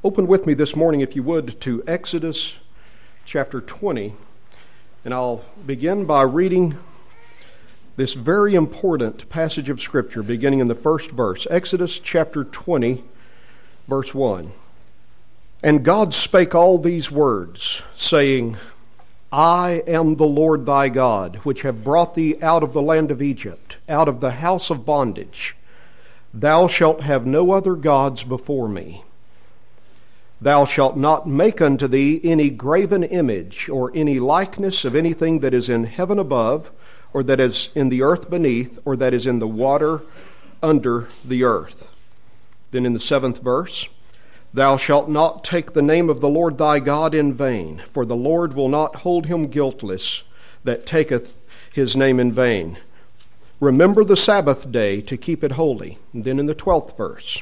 Open with me this morning, if you would, to Exodus chapter 20, and I'll begin by reading this very important passage of Scripture, beginning in the first verse. Exodus chapter 20, verse 1. And God spake all these words, saying, I am the Lord thy God, which have brought thee out of the land of Egypt, out of the house of bondage. Thou shalt have no other gods before me. Thou shalt not make unto thee any graven image, or any likeness of anything that is in heaven above, or that is in the earth beneath, or that is in the water under the earth. Then in the 7th verse, Thou shalt not take the name of the Lord thy God in vain, for the Lord will not hold him guiltless that taketh his name in vain. Remember the Sabbath day to keep it holy. And then in the 12th verse,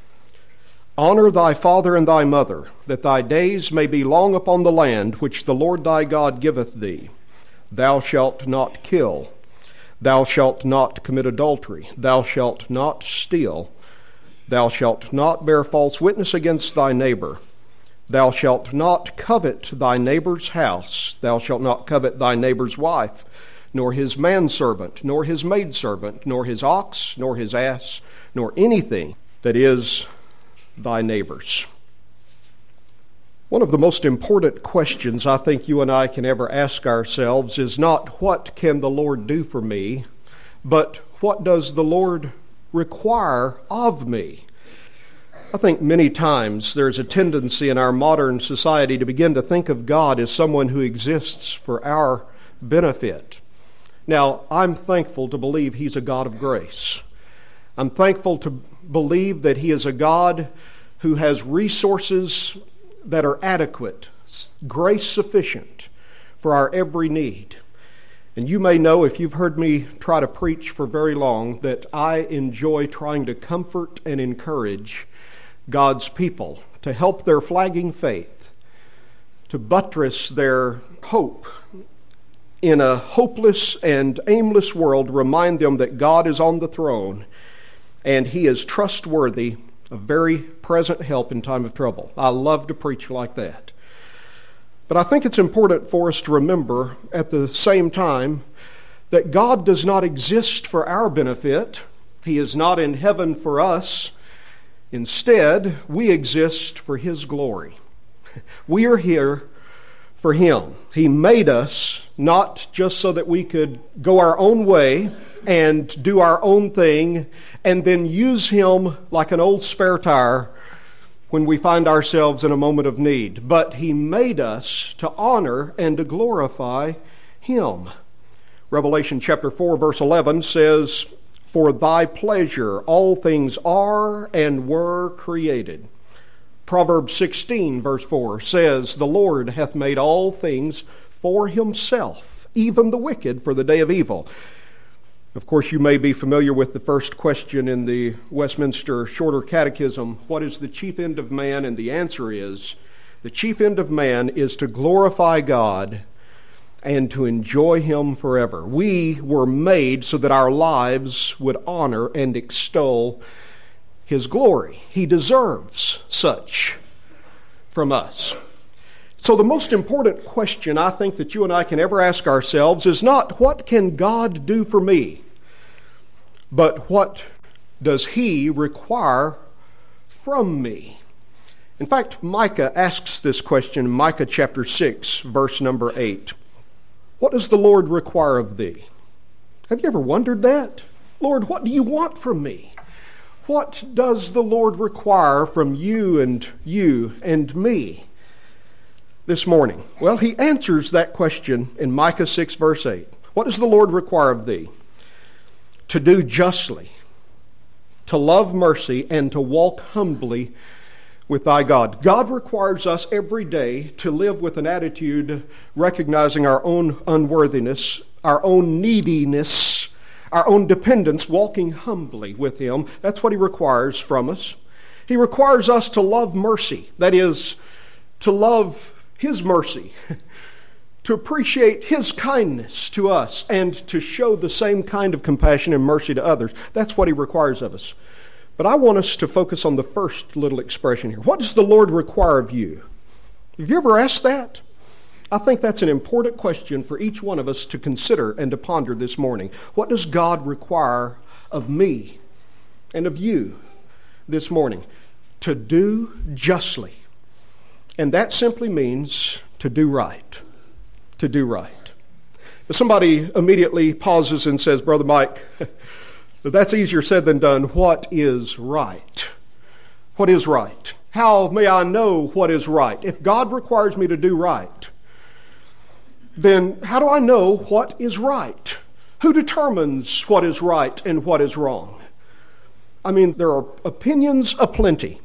Honor thy father and thy mother, that thy days may be long upon the land which the Lord thy God giveth thee. Thou shalt not kill. Thou shalt not commit adultery. Thou shalt not steal. Thou shalt not bear false witness against thy neighbor. Thou shalt not covet thy neighbor's house. Thou shalt not covet thy neighbor's wife, nor his manservant, nor his maidservant, nor his ox, nor his ass, nor anything that is thy neighbor's. One of the most important questions I think you and I can ever ask ourselves is not what can the Lord do for me, but what does the Lord require of me? I think many times there's a tendency in our modern society to begin to think of God as someone who exists for our benefit. Now, I'm thankful to believe He's a God of grace. I'm thankful to believe that He is a God who has resources that are adequate, grace sufficient for our every need. And you may know, if you've heard me try to preach for very long, that I enjoy trying to comfort and encourage God's people, to help their flagging faith, to buttress their hope in a hopeless and aimless world, remind them that God is on the throne and He is trustworthy, a very present help in time of trouble. I love to preach like that. But I think it's important for us to remember at the same time that God does not exist for our benefit. He is not in heaven for us. Instead, we exist for His glory. We are here for Him. He made us not just so that we could go our own way and do our own thing and then use Him like an old spare tire when we find ourselves in a moment of need. But He made us to honor and to glorify Him. Revelation chapter 4 verse 11 says, For thy pleasure all things are and were created. Proverbs 16 verse 4 says, The Lord hath made all things for Himself, even the wicked for the day of evil. Of course, you may be familiar with the first question in the Westminster Shorter Catechism, what is the chief end of man? And the answer is, the chief end of man is to glorify God and to enjoy Him forever. We were made so that our lives would honor and extol His glory. He deserves such from us. So the most important question I think that you and I can ever ask ourselves is not, what can God do for me? But what does He require from me? In fact, Micah asks this question in Micah chapter 6, verse number 8. What does the Lord require of thee? Have you ever wondered that? Lord, what do you want from me? What does the Lord require from you and me this morning? Well, He answers that question in Micah 6, verse 8. What does the Lord require of thee? To do justly, to love mercy, and to walk humbly with thy God. God requires us every day to live with an attitude recognizing our own unworthiness, our own neediness, our own dependence, walking humbly with Him. That's what He requires from us. He requires us to love mercy, that is, to love His mercy, to appreciate His kindness to us, and to show the same kind of compassion and mercy to others. That's what He requires of us. But I want us to focus on the first little expression here. What does the Lord require of you? Have you ever asked that? I think that's an important question for each one of us to consider and to ponder this morning. What does God require of me and of you this morning? To do justly. And that simply means to do right. To do right. If somebody immediately pauses and says, Brother Mike, that's easier said than done. What is right? What is right? How may I know what is right? If God requires me to do right, then how do I know what is right? Who determines what is right and what is wrong? I mean, there are opinions aplenty.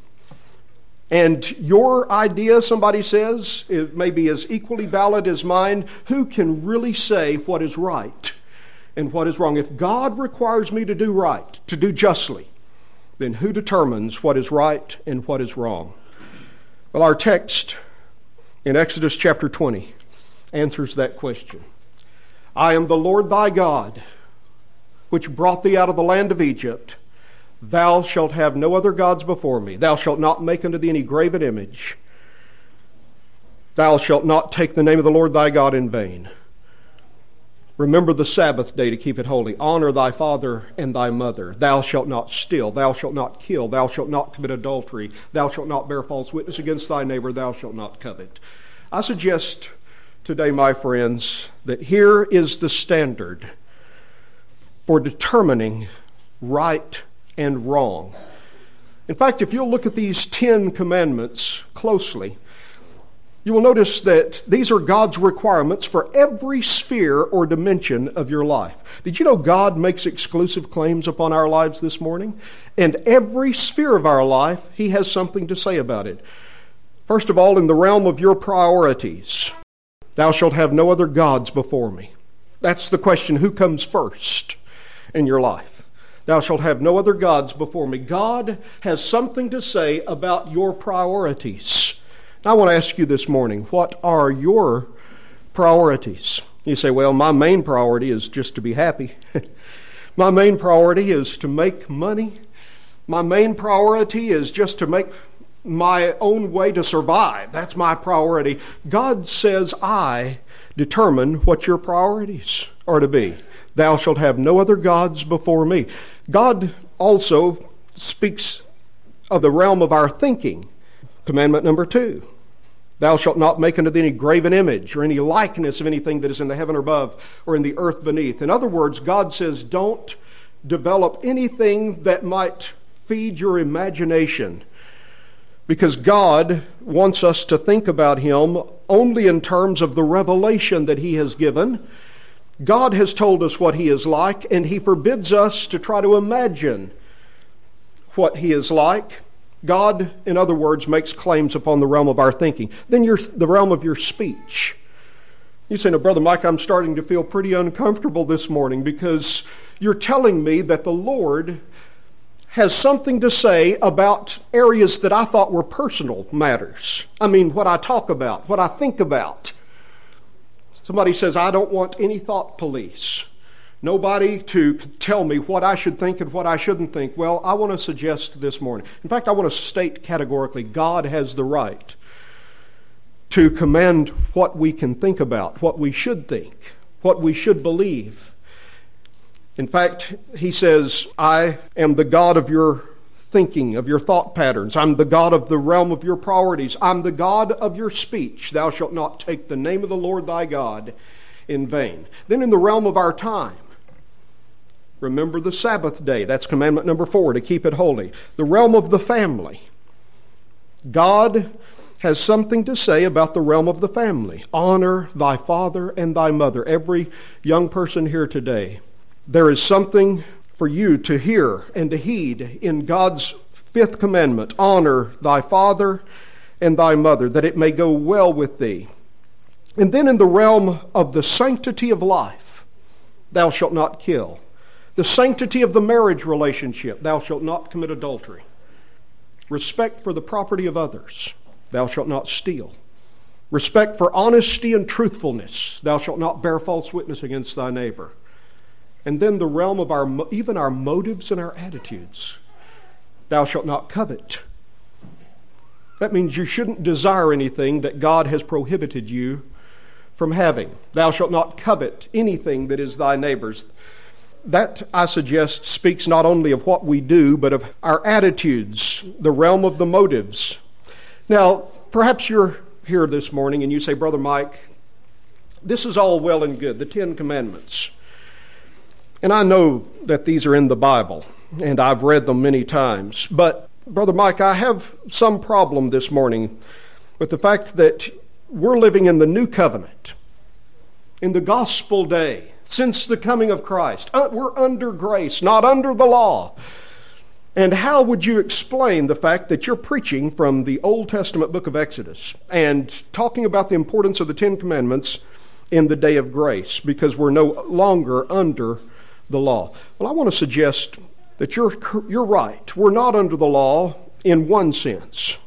And your idea, somebody says, it may be as equally valid as mine. Who can really say what is right and what is wrong? If God requires me to do right, to do justly, then who determines what is right and what is wrong? Well, our text in Exodus chapter 20 answers that question. I am the Lord thy God, which brought thee out of the land of Egypt. Thou shalt have no other gods before me. Thou shalt not make unto thee any graven image. Thou shalt not take the name of the Lord thy God in vain. Remember the Sabbath day to keep it holy. Honor thy father and thy mother. Thou shalt not steal. Thou shalt not kill. Thou shalt not commit adultery. Thou shalt not bear false witness against thy neighbor. Thou shalt not covet. I suggest today, my friends, that here is the standard for determining right and wrong. In fact, if you'll look at these 10 commandments closely, you will notice that these are God's requirements for every sphere or dimension of your life. Did you know God makes exclusive claims upon our lives this morning? And every sphere of our life, He has something to say about it. First of all, in the realm of your priorities, thou shalt have no other gods before me. That's the question, who comes first in your life? Thou shalt have no other gods before me. God has something to say about your priorities. I want to ask you this morning, what are your priorities? You say, well, my main priority is just to be happy. My main priority is to make money. My main priority is just to make my own way to survive. That's my priority. God says, I determine what your priorities are to be. Thou shalt have no other gods before me. God also speaks of the realm of our thinking. Commandment number 2, thou shalt not make unto thee any graven image or any likeness of anything that is in the heaven above or in the earth beneath. In other words, God says don't develop anything that might feed your imagination, because God wants us to think about Him only in terms of the revelation that He has given. God has told us what He is like, and He forbids us to try to imagine what He is like. God, in other words, makes claims upon the realm of our thinking. Then the realm of your speech. You say, no, Brother Mike, I'm starting to feel pretty uncomfortable this morning because you're telling me that the Lord has something to say about areas that I thought were personal matters. I mean, what I talk about, what I think about. Somebody says, I don't want any thought police. Nobody to tell me what I should think and what I shouldn't think. Well, I want to suggest this morning. In fact, I want to state categorically, God has the right to command what we can think about, what we should think, what we should believe. In fact, He says, I am the God of your thinking, of your thought patterns. I'm the God of the realm of your priorities. I'm the God of your speech. Thou shalt not take the name of the Lord thy God in vain. Then in the realm of our time, remember the Sabbath day. That's commandment number 4, to keep it holy. The realm of the family. God has something to say about the realm of the family. Honor thy father and thy mother. Every young person here today, there is something for you to hear and to heed in God's 5th commandment. Honor thy father and thy mother, that it may go well with thee. And then in the realm of the sanctity of life, thou shalt not kill. The sanctity of the marriage relationship, thou shalt not commit adultery. Respect for the property of others, thou shalt not steal. Respect for honesty and truthfulness, thou shalt not bear false witness against thy neighbor. And then the realm of even our motives and our attitudes. thou shalt not covet. That means you shouldn't desire anything that God has prohibited you from having. Thou shalt not covet anything that is thy neighbor's. That, I suggest, speaks not only of what we do, but of our attitudes, the realm of the motives. Now, perhaps you're here this morning and you say, Brother Mike, this is all well and good, the Ten Commandments. And I know that these are in the Bible, and I've read them many times. But, Brother Mike, I have some problem this morning with the fact that we're living in the new covenant, in the gospel day, since the coming of Christ. We're under grace, not under the law. And how would you explain the fact that you're preaching from the Old Testament book of Exodus and talking about the importance of the Ten Commandments in the day of grace, because we're no longer under the law? Well, I want to suggest that you're right. We're not under the law in one sense.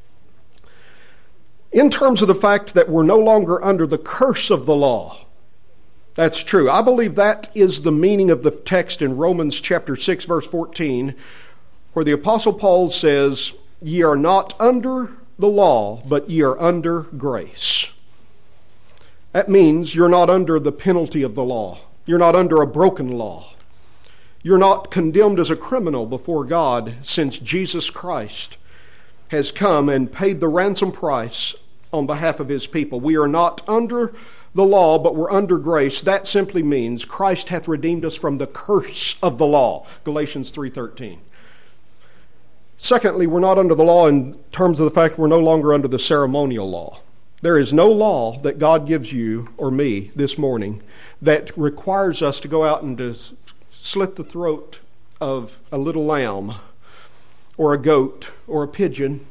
In terms of the fact that we're no longer under the curse of the law. That's true. I believe that is the meaning of the text in Romans chapter 6, verse 14, where the Apostle Paul says, ye are not under the law, but ye are under grace. That means you're not under the penalty of the law. You're not under a broken law. You're not condemned as a criminal before God, since Jesus Christ has come and paid the ransom price on behalf of his people. We are not under the law, but we're under grace. That simply means Christ hath redeemed us from the curse of the law. Galatians 3:13. Secondly, we're not under the law in terms of the fact we're no longer under the ceremonial law. There is no law that God gives you or me this morning that requires us to go out and to slit the throat of a little lamb or a goat or a pigeon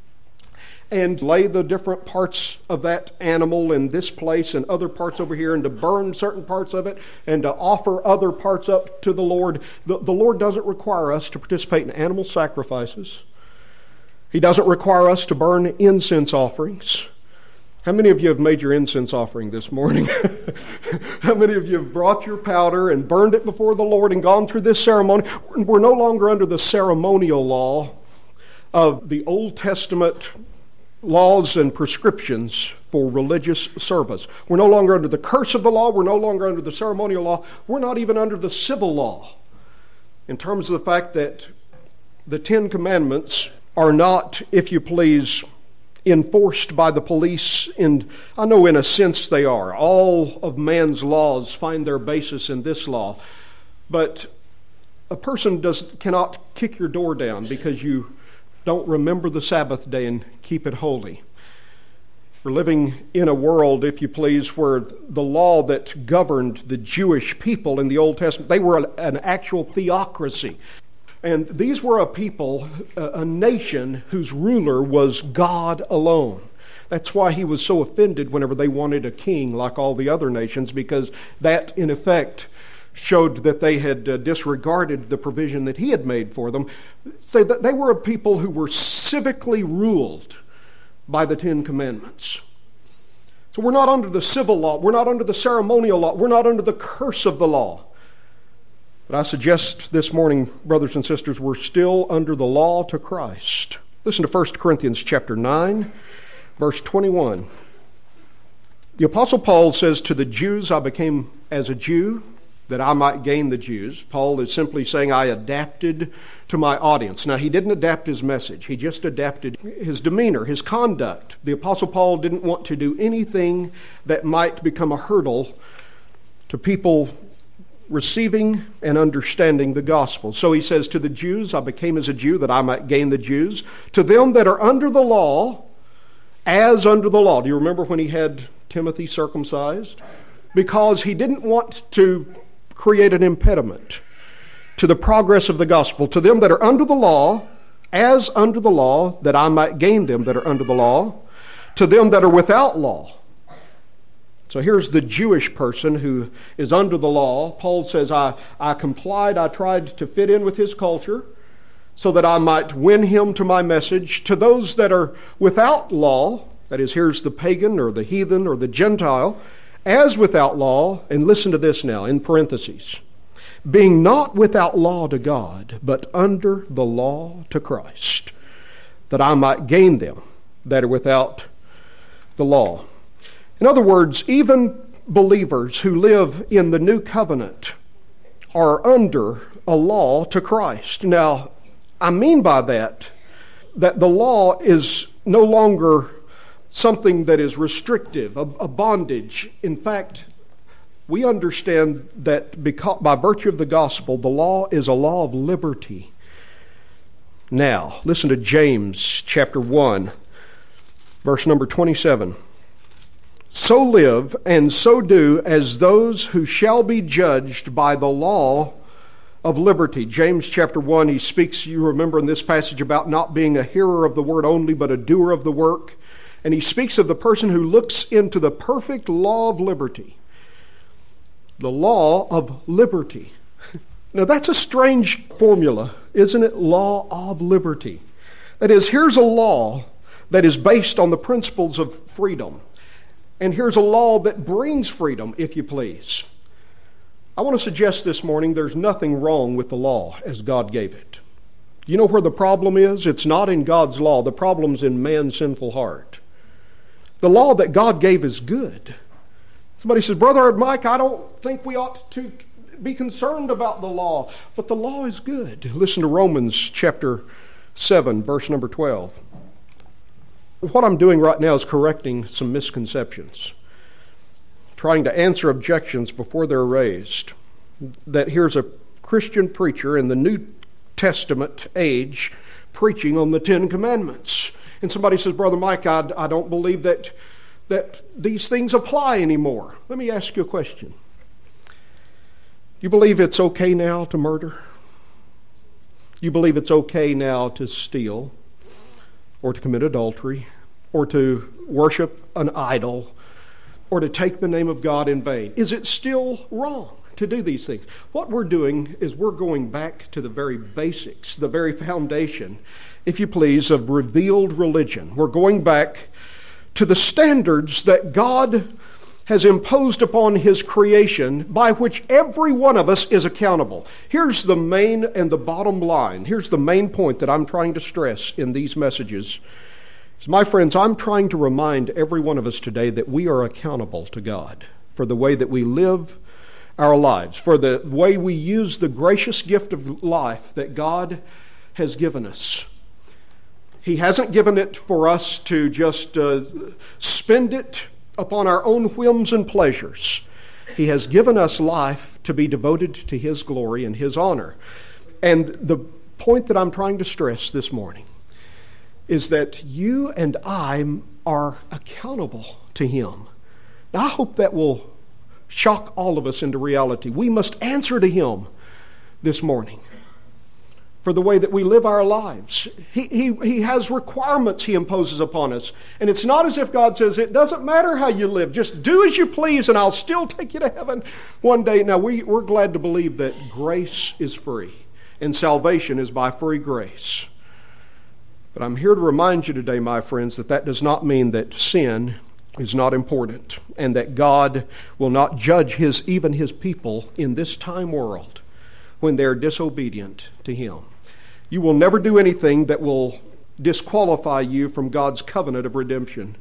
and lay the different parts of that animal in this place and other parts over here, and to burn certain parts of it and to offer other parts up to the Lord. The Lord doesn't require us to participate in animal sacrifices. He doesn't require us to burn incense offerings. How many of you have made your incense offering this morning? How many of you have brought your powder and burned it before the Lord and gone through this ceremony? We're no longer under the ceremonial law of the Old Testament laws and prescriptions for religious service. We're no longer under the curse of the law. We're no longer under the ceremonial law. We're not even under the civil law, in terms of the fact that the Ten Commandments are not, if you please, enforced by the police. I know in a sense they are. All of man's laws find their basis in this law. But a person cannot kick your door down because you don't remember the Sabbath day and keep it holy. We're living in a world, if you please, where the law that governed the Jewish people in the Old Testament, they were an actual theocracy. And these were a people, a nation whose ruler was God alone. That's why he was so offended whenever they wanted a king like all the other nations, because that, in effect, showed that they had disregarded the provision that he had made for them. So that they were a people who were civically ruled by the Ten Commandments. So we're not under the civil law. We're not under the ceremonial law. We're not under the curse of the law. But I suggest this morning, brothers and sisters, we're still under the law to Christ. Listen to 1 Corinthians chapter 9, verse 21. The Apostle Paul says, to the Jews I became as a Jew, that I might gain the Jews. Paul is simply saying, I adapted to my audience. Now, he didn't adapt his message. He just adapted his demeanor, his conduct. The Apostle Paul didn't want to do anything that might become a hurdle to people receiving and understanding the gospel. So he says, to the Jews I became as a Jew, that I might gain the Jews. To them that are under the law, as under the law. Do you remember when he had Timothy circumcised? Because he didn't want to create an impediment to the progress of the gospel. To them that are under the law, as under the law, that I might gain them that are under the law. To them that are without law. So here's the Jewish person who is under the law. Paul says, I complied, I tried to fit in with his culture so that I might win him to my message. To those that are without law, that is, here's the pagan or the heathen or the Gentile, as without law, and listen to this now, in parentheses, being not without law to God, but under the law to Christ, that I might gain them that are without the law. In other words, even believers who live in the new covenant are under a law to Christ. Now, I mean by that the law is no longer something that is restrictive, a bondage. In fact, we understand that because, by virtue of the gospel, the law is a law of liberty. Now, listen to James chapter 1, verse number 27. So live and so do as those who shall be judged by the law of liberty. James chapter 1, he speaks, you remember in this passage, about not being a hearer of the word only, but a doer of the work. And he speaks of the person who looks into the perfect law of liberty. The law of liberty. Now that's a strange formula, isn't it? Law of liberty. That is, here's a law that is based on the principles of freedom. And here's a law that brings freedom, if you please. I want to suggest this morning there's nothing wrong with the law as God gave it. You know where the problem is? It's not in God's law. The problem's in man's sinful heart. The law that God gave is good. Somebody says, Brother Mike, I don't think we ought to be concerned about the law, but the law is good. Listen to Romans chapter 7, verse number 12. What I'm doing right now is correcting some misconceptions, trying to answer objections before they're raised. That here's a Christian preacher in the New Testament age preaching on the Ten Commandments. And somebody says, Brother Mike, I don't believe that these things apply anymore. Let me ask you a question. You believe it's okay now to murder? You believe it's okay now to steal or to commit adultery or to worship an idol or to take the name of God in vain? Is it still wrong to do these things? What we're doing is we're going back to the very basics, the very foundation, if you please, of revealed religion. We're going back to the standards that God has imposed upon His creation, by which every one of us is accountable. Here's the main and the bottom line. Here's the main point that I'm trying to stress in these messages. My friends, I'm trying to remind every one of us today that we are accountable to God for the way that we live our lives, for the way we use the gracious gift of life that God has given us. He hasn't given it for us to just spend it upon our own whims and pleasures. He has given us life to be devoted to His glory and His honor. And the point that I'm trying to stress this morning is that you and I are accountable to Him. Now, I hope that will shock all of us into reality. We must answer to Him this morning for the way that we live our lives. He has requirements He imposes upon us. And it's not as if God says, it doesn't matter how you live, just do as you please and I'll still take you to heaven one day. Now, we're glad to believe that grace is free and salvation is by free grace. But I'm here to remind you today, my friends, that does not mean that sin is not important and that God will not judge even His people in this time world when they're disobedient to Him. You will never do anything that will disqualify you from God's covenant of redemption.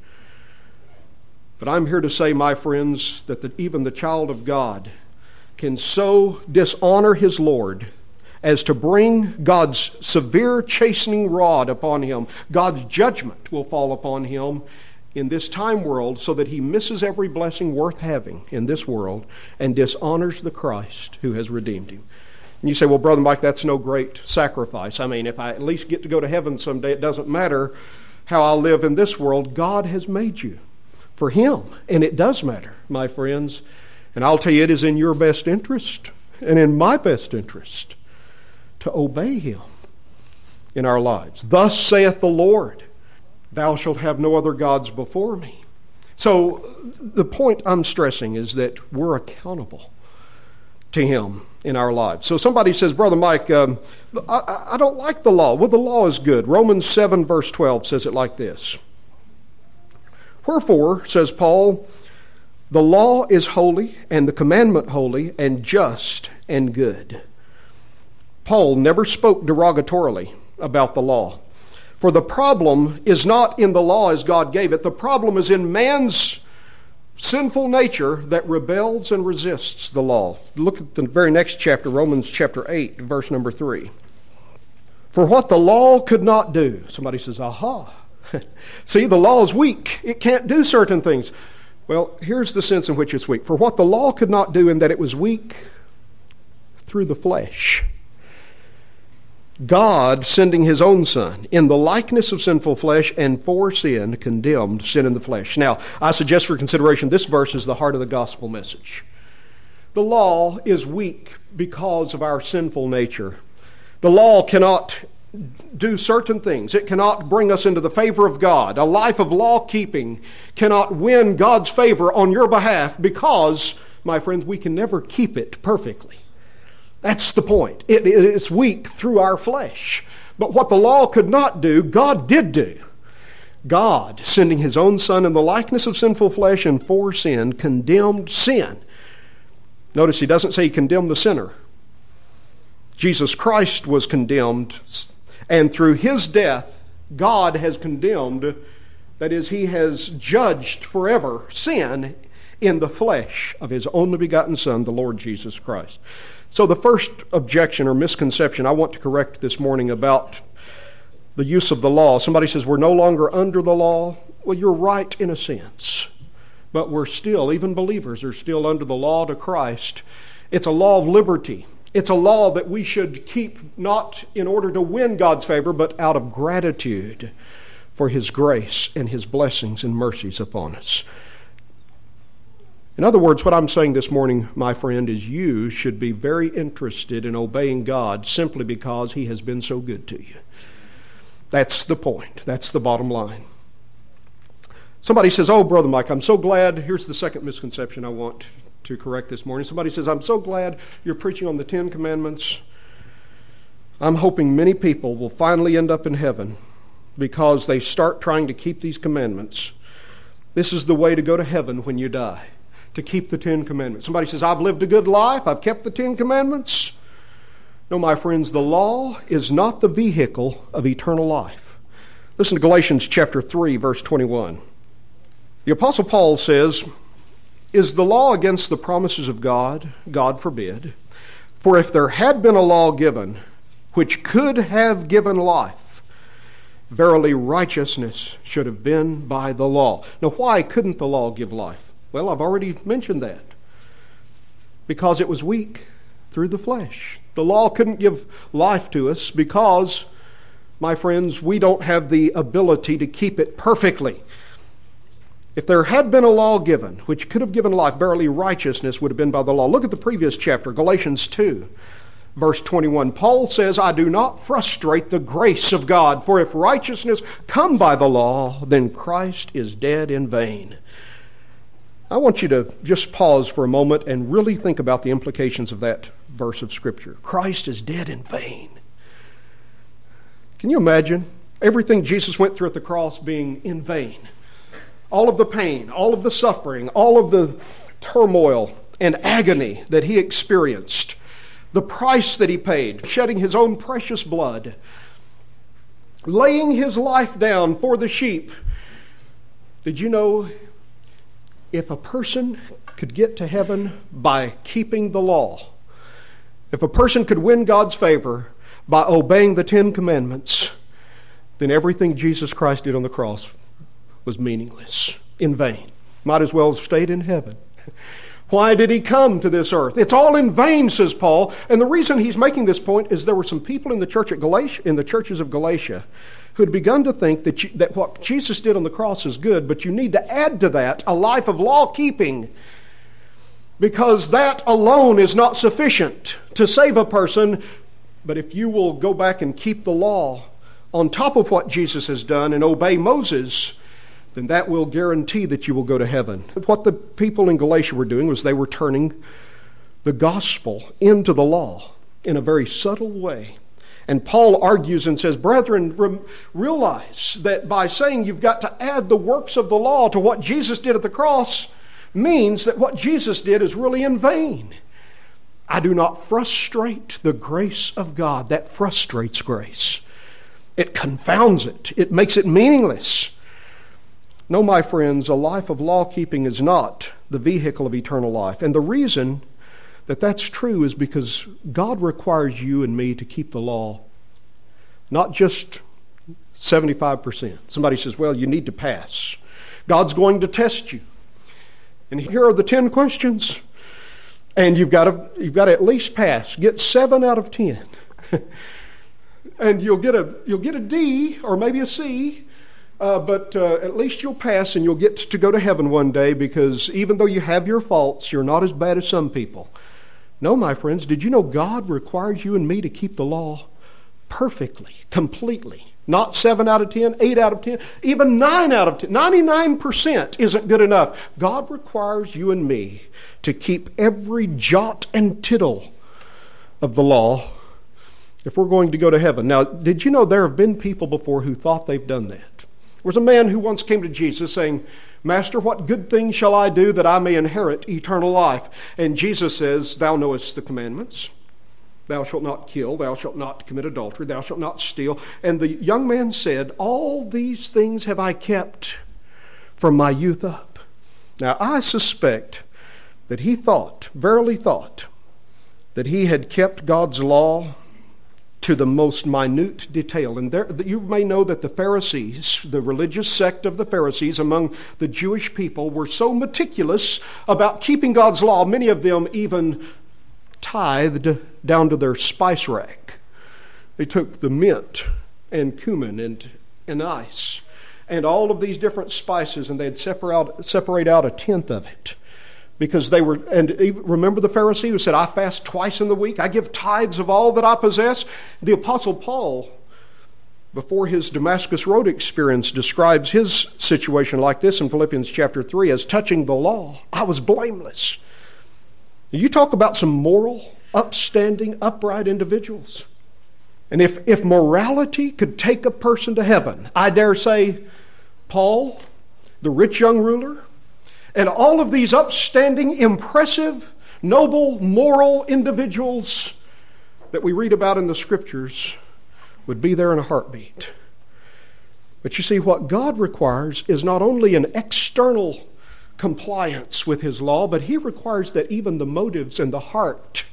But I'm here to say, my friends, that even the child of God can so dishonor his Lord as to bring God's severe chastening rod upon him. God's judgment will fall upon him in this time world so that he misses every blessing worth having in this world and dishonors the Christ who has redeemed him. And you say, well, Brother Mike, that's no great sacrifice. I mean, if I at least get to go to heaven someday, it doesn't matter how I live in this world. God has made you for Him. And it does matter, my friends. And I'll tell you, it is in your best interest and in my best interest to obey Him in our lives. Thus saith the Lord, thou shalt have no other gods before me. So the point I'm stressing is that we're accountable to Him in our lives. So somebody says, Brother Mike, I don't like the law. Well, the law is good. Romans 7 verse 12 says it like this. Wherefore, says Paul, The law is holy, and the commandment holy, and just, and good. Paul never spoke derogatorily about the law. For the problem is not in the law as God gave it. The problem is in man's sinful nature that rebels and resists the law. Look at the very next chapter, Romans chapter 8, verse number 3. For what the law could not do. Somebody says, aha. See, the law is weak. It can't do certain things. Well, here's the sense in which it's weak. For what the law could not do in that it was weak through the flesh. God, sending his own Son in the likeness of sinful flesh and for sin, condemned sin in the flesh. Now, I suggest for consideration, this verse is the heart of the gospel message. The law is weak because of our sinful nature. The law cannot do certain things. It cannot bring us into the favor of God. A life of law-keeping cannot win God's favor on your behalf because, my friends, we can never keep it perfectly. That's the point. It's weak through our flesh. But what the law could not do, God did do. God, sending his own Son in the likeness of sinful flesh and for sin, condemned sin. Notice he doesn't say he condemned the sinner. Jesus Christ was condemned, and through his death, God has condemned, that is, he has judged forever sin in the flesh of his only begotten Son, the Lord Jesus Christ. So the first objection or misconception I want to correct this morning about the use of the law. Somebody says we're no longer under the law. Well, you're right in a sense. But we're still, even believers are still under the law to Christ. It's a law of liberty. It's a law that we should keep not in order to win God's favor, but out of gratitude for his grace and his blessings and mercies upon us. In other words, what I'm saying this morning, my friend, is you should be very interested in obeying God simply because he has been so good to you. That's the point. That's the bottom line. Somebody says, oh, Brother Mike, I'm so glad. Here's the second misconception I want to correct this morning. Somebody says, I'm so glad you're preaching on the Ten Commandments. I'm hoping many people will finally end up in heaven because they start trying to keep these commandments. This is the way to go to heaven when you die, to keep the Ten Commandments. Somebody says, I've lived a good life. I've kept the Ten Commandments. No, my friends, the law is not the vehicle of eternal life. Listen to Galatians chapter 3, verse 21. The Apostle Paul says, is the law against the promises of God? God forbid. For if there had been a law given, which could have given life, verily righteousness should have been by the law. Now, why couldn't the law give life? Well, I've already mentioned that. Because it was weak through the flesh. The law couldn't give life to us because, my friends, we don't have the ability to keep it perfectly. If there had been a law given, which could have given life, verily righteousness would have been by the law. Look at the previous chapter, Galatians 2, verse 21. Paul says, I do not frustrate the grace of God, for if righteousness come by the law, then Christ is dead in vain. I want you to just pause for a moment and really think about the implications of that verse of Scripture. Christ is dead in vain. Can you imagine everything Jesus went through at the cross being in vain? All of the pain, all of the suffering, all of the turmoil and agony that he experienced, the price that he paid, shedding his own precious blood, laying his life down for the sheep. Did you know if a person could get to heaven by keeping the law, if a person could win God's favor by obeying the Ten Commandments, then everything Jesus Christ did on the cross was meaningless, in vain. Might as well have stayed in heaven. Why did he come to this earth? It's all in vain, says Paul. And the reason he's making this point is there were some people in the church at Galatia, in the churches of Galatia, who had begun to think that what Jesus did on the cross is good, but you need to add to that a life of law-keeping, because that alone is not sufficient to save a person. But if you will go back and keep the law on top of what Jesus has done and obey Moses, then that will guarantee that you will go to heaven. What the people in Galatia were doing was they were turning the gospel into the law in a very subtle way. And Paul argues and says, brethren, realize that by saying you've got to add the works of the law to what Jesus did at the cross, means that what Jesus did is really in vain. I do not frustrate the grace of God. That frustrates grace. It confounds it. It makes it meaningless. No, my friends, a life of law-keeping is not the vehicle of eternal life. And the reason that that's true is because God requires you and me to keep the law, not just 75%. Somebody says, well, you need to pass. God's going to test you. And here are the 10 questions. And you've got to at least pass. Get 7 out of 10. And you'll get a D or maybe a C. But at least you'll pass and you'll get to go to heaven one day, because even though you have your faults, you're not as bad as some people. No, my friends, did you know God requires you and me to keep the law perfectly, completely? Not 7 out of 10, 8 out of 10, even 9 out of 10. 99% isn't good enough. God requires you and me to keep every jot and tittle of the law if we're going to go to heaven. Now, did you know there have been people before who thought they've done that? There was a man who once came to Jesus saying, Master, what good thing shall I do that I may inherit eternal life? And Jesus says, Thou knowest the commandments. Thou shalt not kill, thou shalt not commit adultery, thou shalt not steal. And the young man said, All these things have I kept from my youth up. Now I suspect that he verily thought, that he had kept God's law to the most minute detail. And you may know that the Pharisees, the religious sect of the Pharisees among the Jewish people, were so meticulous about keeping God's law, many of them even tithed down to their spice rack. They took the mint and cumin and anise and all of these different spices, and they'd separate out a tenth of it. Because they were, and remember the Pharisee who said, I fast twice in the week, I give tithes of all that I possess? The Apostle Paul, before his Damascus Road experience, describes his situation like this in Philippians chapter 3, as touching the law, I was blameless. You talk about some moral, upstanding, upright individuals. And if morality could take a person to heaven, I dare say Paul, the rich young ruler, and all of these upstanding, impressive, noble, moral individuals that we read about in the Scriptures would be there in a heartbeat. But you see, what God requires is not only an external compliance with His law, but He requires that even the motives and the heart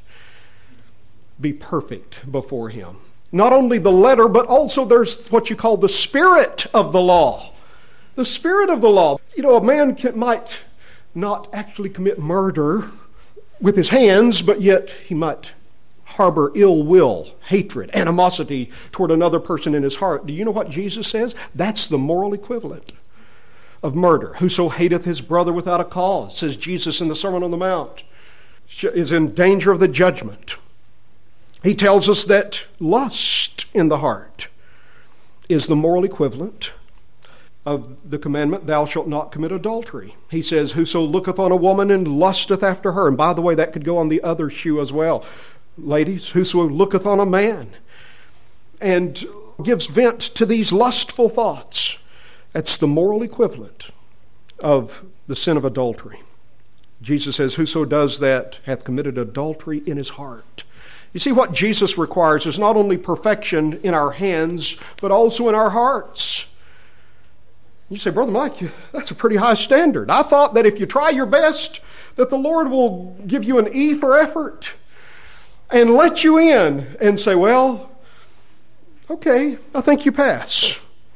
be perfect before Him. Not only the letter, but also there's what you call the spirit of the law. The spirit of the law. You know, a man might not actually commit murder with his hands, but yet he might harbor ill will, hatred, animosity toward another person in his heart. Do you know what Jesus says? That's the moral equivalent of murder. Whoso hateth his brother without a cause, says Jesus in the Sermon on the Mount, is in danger of the judgment. He tells us that lust in the heart is the moral equivalent of the commandment, thou shalt not commit adultery. He says, whoso looketh on a woman and lusteth after her. And by the way, that could go on the other shoe as well. Ladies, whoso looketh on a man and gives vent to these lustful thoughts, that's the moral equivalent of the sin of adultery. Jesus says, whoso does that hath committed adultery in his heart. You see, what Jesus requires is not only perfection in our hands, but also in our hearts. You say, Brother Mike, that's a pretty high standard. I thought that if you try your best, that the Lord will give you an E for effort and let you in and say, well, okay, I think you pass.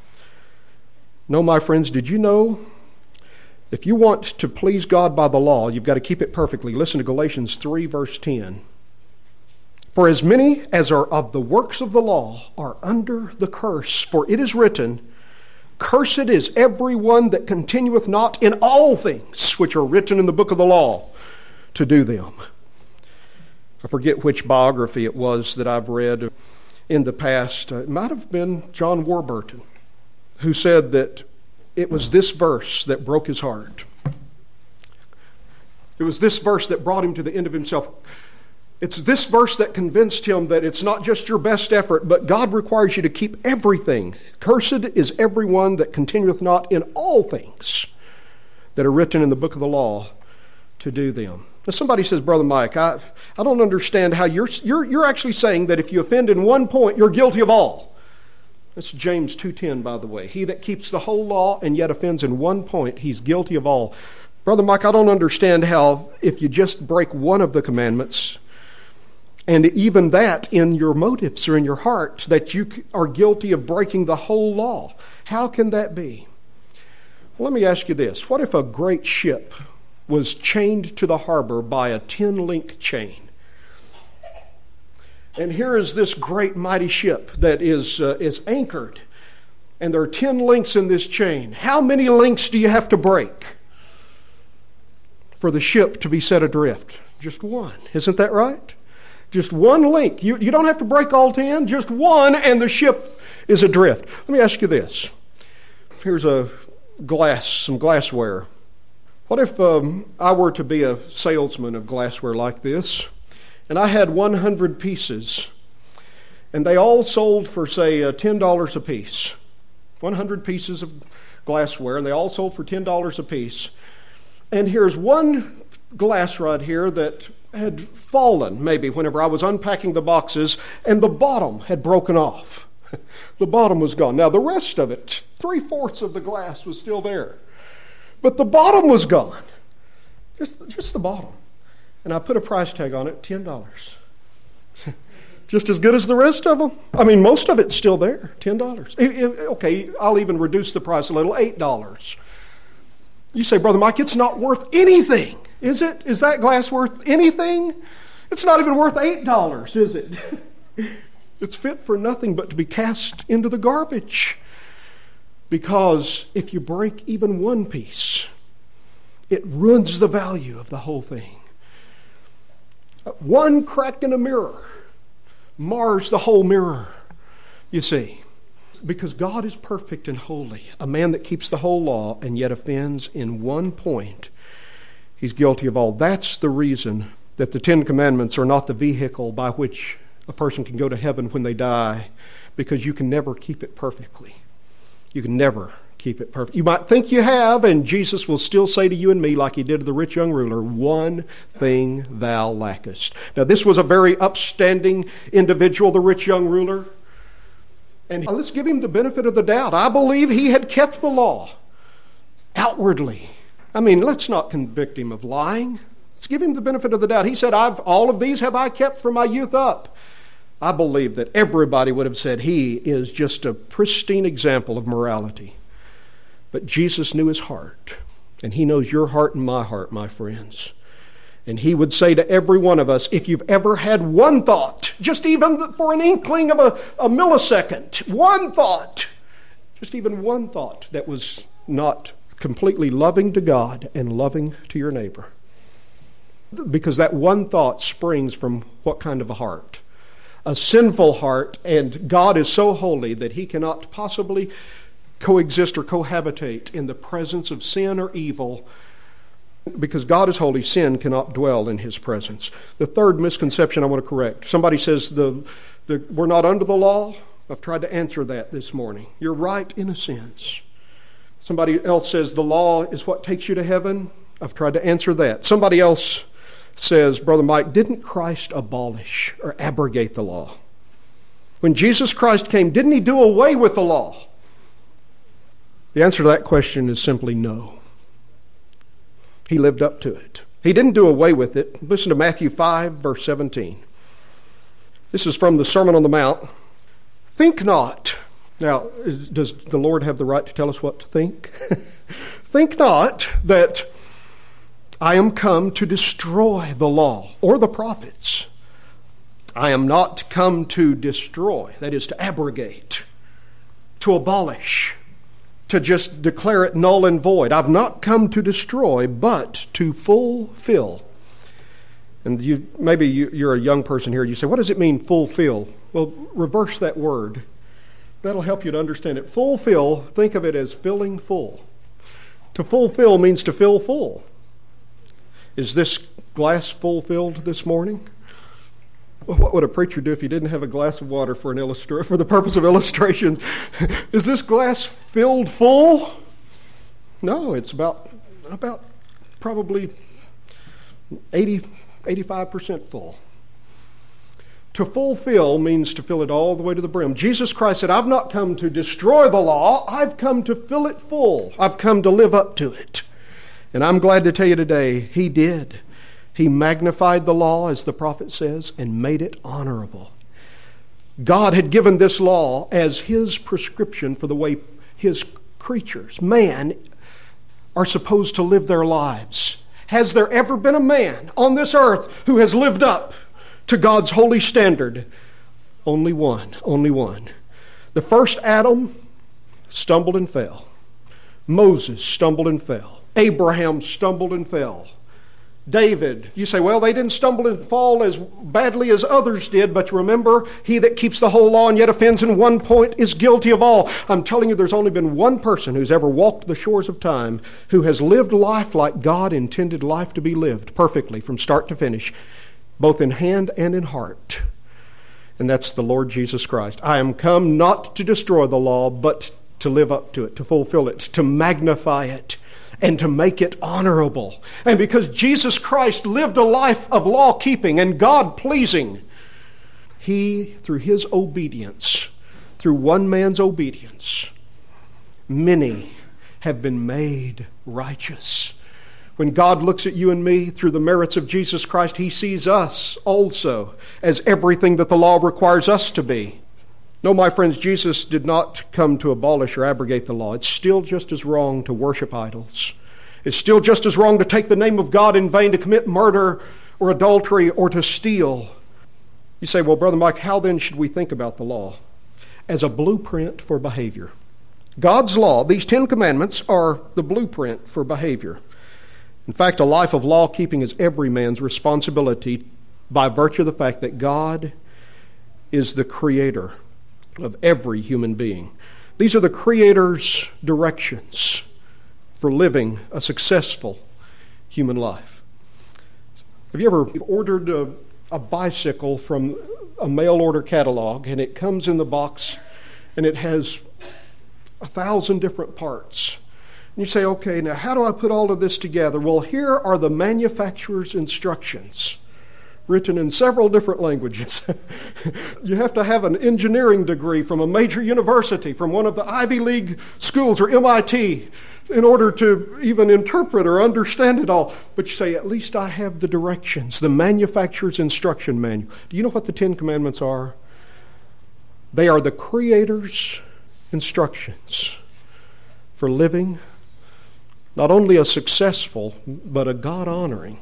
No, my friends, did you know if you want to please God by the law, you've got to keep it perfectly. Listen to Galatians 3, verse 10. For as many as are of the works of the law are under the curse, for it is written, Cursed is every one that continueth not in all things which are written in the book of the law to do them. I forget which biography it was that I've read in the past. It might have been John Warburton, who said that it was this verse that broke his heart. It was this verse that brought him to the end of himself. It's this verse that convinced him that it's not just your best effort, but God requires you to keep everything. Cursed is everyone that continueth not in all things that are written in the book of the law to do them. Now somebody says, Brother Mike, I don't understand how you're actually saying that if you offend in one point, you're guilty of all. That's James 2:10, by the way. He that keeps the whole law and yet offends in one point, he's guilty of all. Brother Mike, I don't understand how if you just break one of the commandments, and even that in your motives or in your heart, that you are guilty of breaking the whole law. How can that be? Well, let me ask you this. What if a great ship was chained to the harbor by a 10-link chain? And here is this great mighty ship that is anchored, and there are 10 links in this chain. How many links do you have to break for the ship to be set adrift? Just one. Isn't that right? Just one link. You don't have to break all 10, just one, and the ship is adrift. Let me ask you this. Here's some glassware. What if I were to be a salesman of glassware like this, and I had 100 pieces, and they all sold for, say, $10 a piece. 100 pieces of glassware, and they all sold for $10 a piece. And here's one glass right here that had fallen, maybe, whenever I was unpacking the boxes, and the bottom had broken off. The bottom was gone. Now, the rest of it, 3/4 of the glass was still there. But the bottom was gone. Just the bottom. And I put a price tag on it, $10. Just as good as the rest of them. I mean, most of it's still there, $10. Okay, I'll even reduce the price a little, $8. You say, Brother Mike, it's not worth anything, is it? Is that glass worth anything? It's not even worth $8, is it? It's fit for nothing but to be cast into the garbage. Because if you break even one piece, it ruins the value of the whole thing. One crack in a mirror mars the whole mirror, you see. Because God is perfect and holy. A man that keeps the whole law and yet offends in one point, he's guilty of all. That's the reason that the 10 Commandments are not the vehicle by which a person can go to heaven when they die, because you can never keep it perfectly. You can never keep it perfect. You might think you have, and Jesus will still say to you and me, like he did to the rich young ruler, one thing thou lackest. Now, this was a very upstanding individual, the rich young ruler. And let's give him the benefit of the doubt. I believe he had kept the law outwardly. I mean, let's not convict him of lying. Let's give him the benefit of the doubt. He said, all of these have I kept from my youth up. I believe that everybody would have said he is just a pristine example of morality. But Jesus knew his heart, and he knows your heart and my heart, my friends. And he would say to every one of us, if you've ever had one thought, just even for an inkling of a millisecond, one thought, just even one thought that was not completely loving to God and loving to your neighbor. Because that one thought springs from what kind of a heart? A sinful heart, and God is so holy that he cannot possibly coexist or cohabitate in the presence of sin or evil. Because God is holy, sin cannot dwell in his presence. The third misconception I want to correct. Somebody says we're not under the law. I've tried to answer that this morning. You're right in a sense. Somebody else says the law is what takes you to heaven. I've tried to answer that. Somebody else says, Brother Mike, didn't Christ abolish or abrogate the law? When Jesus Christ came, didn't he do away with the law? The answer to that question is simply no. He lived up to it. He didn't do away with it. Listen to Matthew 5, verse 17. This is from the Sermon on the Mount. Think not. Now, does the Lord have the right to tell us what to think? Think not that I am come to destroy the law or the prophets. I am not come to destroy, that is to abrogate, to abolish, to just declare it null and void. I've not come to destroy, but to fulfill. And you're a young person here, you say, what does it mean, fulfill? Well, reverse that word. That'll help you to understand it. Fulfill, think of it as filling full. To fulfill means to fill full. Is this glass fulfilled this morning? Well, what would a preacher do if he didn't have a glass of water for the purpose of illustrations? Is this glass filled full? No, it's about probably 85% full. To fulfill means to fill it all the way to the brim. Jesus Christ said, I've not come to destroy the law, I've come to fill it full. I've come to live up to it. And I'm glad to tell you today, He did. He magnified the law, as the prophet says, and made it honorable. God had given this law as His prescription for the way His creatures, man, are supposed to live their lives. Has there ever been a man on this earth who has lived up to God's holy standard? Only one, only one. The first Adam stumbled and fell. Moses stumbled and fell. Abraham stumbled and fell. David, you say, well, they didn't stumble and fall as badly as others did, but remember, he that keeps the whole law and yet offends in one point is guilty of all. I'm telling you, there's only been one person who's ever walked the shores of time who has lived life like God intended life to be lived, perfectly from start to finish, both in hand and in heart. And that's the Lord Jesus Christ. I am come not to destroy the law, but to live up to it, to fulfill it, to magnify it, and to make it honorable. And because Jesus Christ lived a life of law-keeping and God-pleasing, He, through His obedience, through one man's obedience, many have been made righteous. When God looks at you and me through the merits of Jesus Christ, He sees us also as everything that the law requires us to be. No, my friends, Jesus did not come to abolish or abrogate the law. It's still just as wrong to worship idols. It's still just as wrong to take the name of God in vain, to commit murder or adultery or to steal. You say, well, Brother Mike, how then should we think about the law? As a blueprint for behavior. God's law, these 10 commandments, are the blueprint for behavior. In fact, a life of law-keeping is every man's responsibility by virtue of the fact that God is the creator of every human being. These are the Creator's directions for living a successful human life. Have you ever ordered a bicycle from a mail order catalog, and it comes in the box and it has 1,000 different parts? And you say, okay, now how do I put all of this together? Well, here are the manufacturer's instructions, written in several different languages. You have to have an engineering degree from a major university, from one of the Ivy League schools or MIT, in order to even interpret or understand it all. But you say, at least I have the directions, the manufacturer's instruction manual. Do you know what the 10 Commandments are? They are the Creator's instructions for living not only a successful, but a God-honoring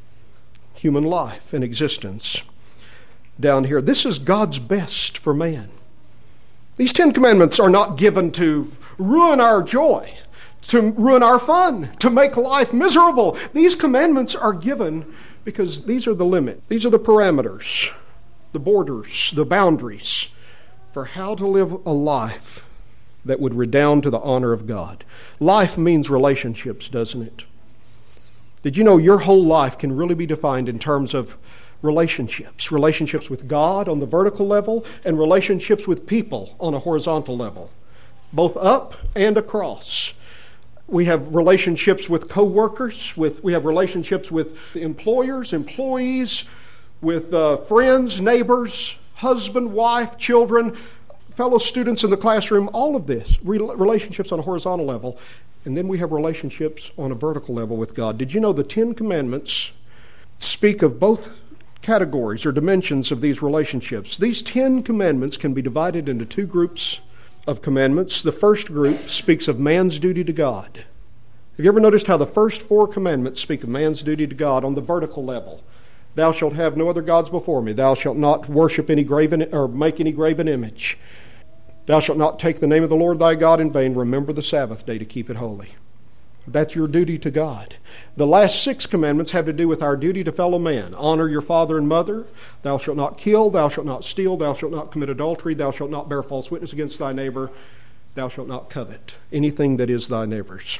human life and existence down here. This is God's best for man. These 10 Commandments are not given to ruin our joy, to ruin our fun, to make life miserable. These commandments are given because these are the limit. These are the parameters, the borders, the boundaries for how to live a life that would redound to the honor of God. Life means relationships, doesn't it? Did you know your whole life can really be defined in terms of relationships? Relationships with God on the vertical level and relationships with people on a horizontal level, both up and across. We have relationships with co-workers, we have relationships with employers, employees, with friends, neighbors, husband, wife, children, fellow students in the classroom, all of this, relationships on a horizontal level. And then we have relationships on a vertical level with God. Did you know the 10 Commandments speak of both categories or dimensions of these relationships? These 10 Commandments can be divided into 2 groups of commandments. The first group speaks of man's duty to God. Have you ever noticed how the first 4 commandments speak of man's duty to God on the vertical level? Thou shalt have no other gods before me. Thou shalt not worship any graven or make any graven image. Thou shalt not take the name of the Lord thy God in vain. Remember the Sabbath day to keep it holy. That's your duty to God. The last 6 commandments have to do with our duty to fellow man. Honor your father and mother. Thou shalt not kill. Thou shalt not steal. Thou shalt not commit adultery. Thou shalt not bear false witness against thy neighbor. Thou shalt not covet anything that is thy neighbor's.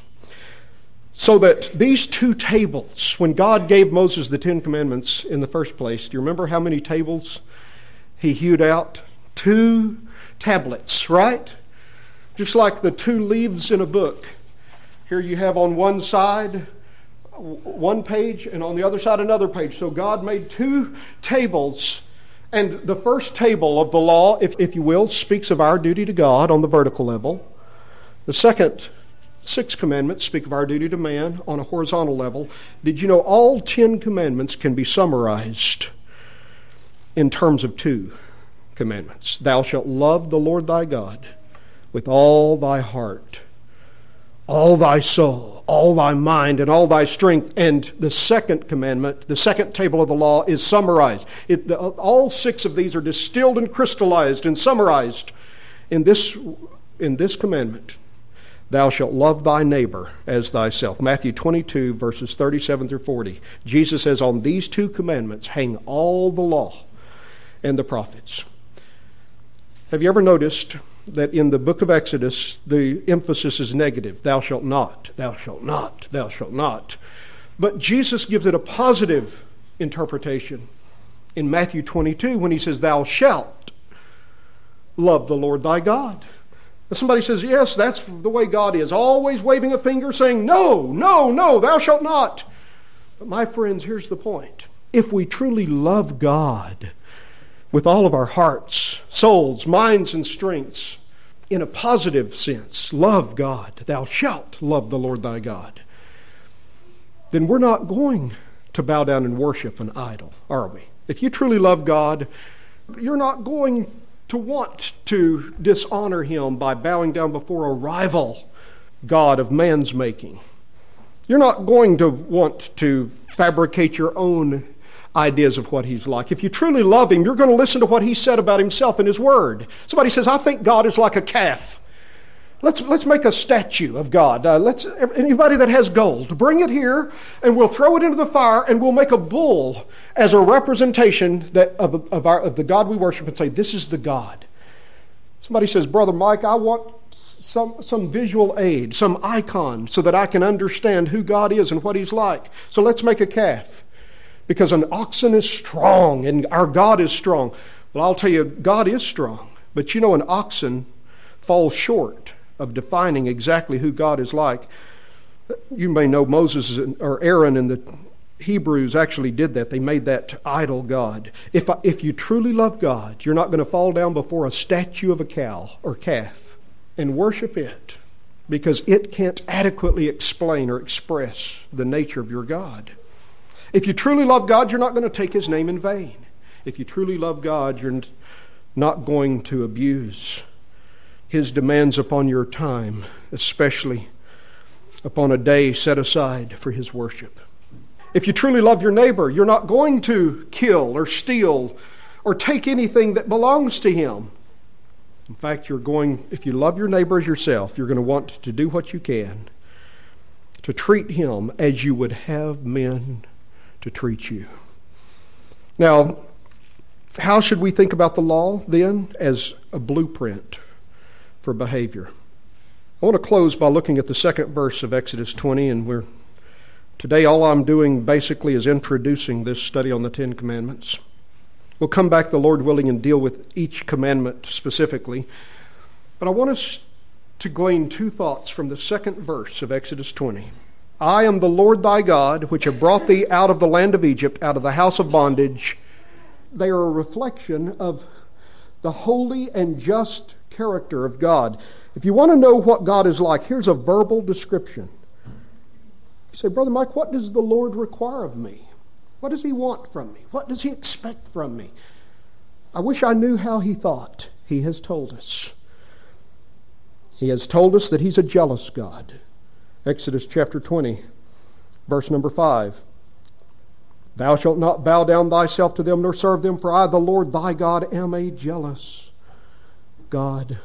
So that these 2 tables, when God gave Moses the 10 Commandments in the first place, do you remember how many tables he hewed out? 2 tablets, right? Just like the 2 leaves in a book. Here you have on one side one page and on the other side another page. So God made two tables. And the first table of the law, if you will, speaks of our duty to God on the vertical level. The second 6 commandments speak of our duty to man on a horizontal level. Did you know all 10 commandments can be summarized in terms of 2 commandments? Thou shalt love the Lord thy God with all thy heart, all thy soul, all thy mind, and all thy strength. And the second commandment, the second table of the law, is summarized. All 6 of these are distilled and crystallized and summarized in this commandment. Thou shalt love thy neighbor as thyself. Matthew 22, verses 37 through 40. Jesus says, on these 2 commandments hang all the law and the prophets. Have you ever noticed that in the book of Exodus, the emphasis is negative? Thou shalt not, thou shalt not, thou shalt not. But Jesus gives it a positive interpretation in Matthew 22 when he says, thou shalt love the Lord thy God. And somebody says, yes, that's the way God is, always waving a finger saying, no, no, no, thou shalt not. But my friends, here's the point. If we truly love God with all of our hearts, souls, minds, and strengths, in a positive sense, love God, thou shalt love the Lord thy God, then we're not going to bow down and worship an idol, are we? If you truly love God, you're not going to want to dishonor him by bowing down before a rival god of man's making. You're not going to want to fabricate your own ideas of what he's like. If you truly love him, you're going to listen to what he said about himself in his word. Somebody says, I think God is like a calf. Let's make a statue of God. Anybody that has gold, bring it here and we'll throw it into the fire and we'll make a bull as a representation of the God we worship and say, this is the God. Somebody says, Brother Mike, I want some visual aid, some icon so that I can understand who God is and what he's like. So let's make a calf. Because an oxen is strong and our God is strong. Well, I'll tell you, God is strong. But you know, an oxen falls short of defining exactly who God is like. You may know Moses or Aaron and the Hebrews actually did that. They made that idol God. If you truly love God, you're not going to fall down before a statue of a cow or calf and worship it because it can't adequately explain or express the nature of your God. If you truly love God, you're not going to take his name in vain. If you truly love God, you're not going to abuse his demands upon your time, especially upon a day set aside for his worship. If you truly love your neighbor, you're not going to kill or steal or take anything that belongs to him. In fact, if you love your neighbor as yourself, you're going to want to do what you can to treat him as you would have men to treat you. Now, how should we think about the law then as a blueprint for behavior? I want to close by looking at the second verse of Exodus 20, and today all I'm doing basically is introducing this study on the 10 Commandments. We'll come back, the Lord willing, and deal with each commandment specifically. But I want us to glean 2 thoughts from the second verse of Exodus 20. I am the Lord thy God, which have brought thee out of the land of Egypt, out of the house of bondage. They are a reflection of the holy and just character of God. If you want to know what God is like, here's a verbal description. You say, Brother Mike, what does the Lord require of me? What does he want from me? What does he expect from me? I wish I knew how he thought. He has told us. He has told us that he's a jealous God. Exodus chapter 20, verse number 5. Thou shalt not bow down thyself to them, nor serve them, for I, the Lord thy God, am a jealous God.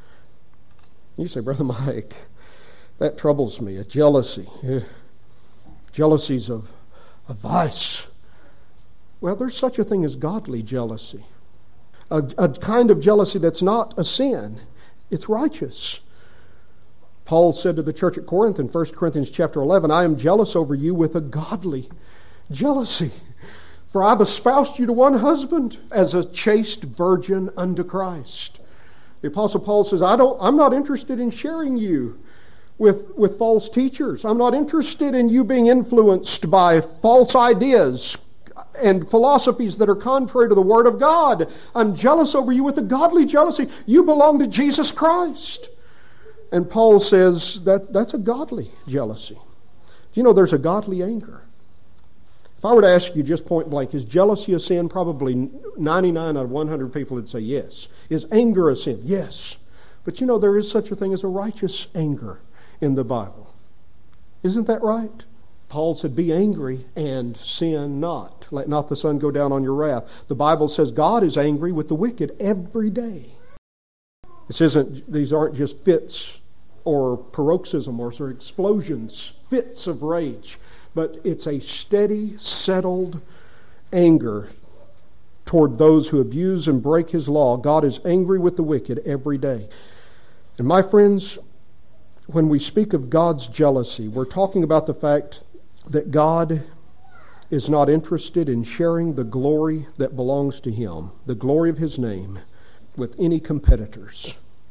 You say, Brother Mike, that troubles me, a jealousy. Jealousies of a vice. Well, there's such a thing as godly jealousy. A kind of jealousy that's not a sin. It's righteous. Paul said to the church at Corinth in 1 Corinthians chapter 11, I am jealous over you with a godly jealousy. For I've espoused you to one husband as a chaste virgin unto Christ. The Apostle Paul says, I'm not interested in sharing you with false teachers. I'm not interested in you being influenced by false ideas and philosophies that are contrary to the Word of God. I'm jealous over you with a godly jealousy. You belong to Jesus Christ. And Paul says that's a godly jealousy. Do you know there's a godly anger? If I were to ask you just point blank, is jealousy a sin? Probably 99 out of 100 people would say yes. Is anger a sin? Yes. But you know there is such a thing as a righteous anger in the Bible. Isn't that right? Paul said, be angry and sin not. Let not the sun go down on your wrath. The Bible says God is angry with the wicked every day. These aren't just fits or paroxysm or sort of explosions, fits of rage. But it's a steady, settled anger toward those who abuse and break His law. God is angry with the wicked every day. And my friends, when we speak of God's jealousy, we're talking about the fact that God is not interested in sharing the glory that belongs to Him, the glory of His name, with any competitors.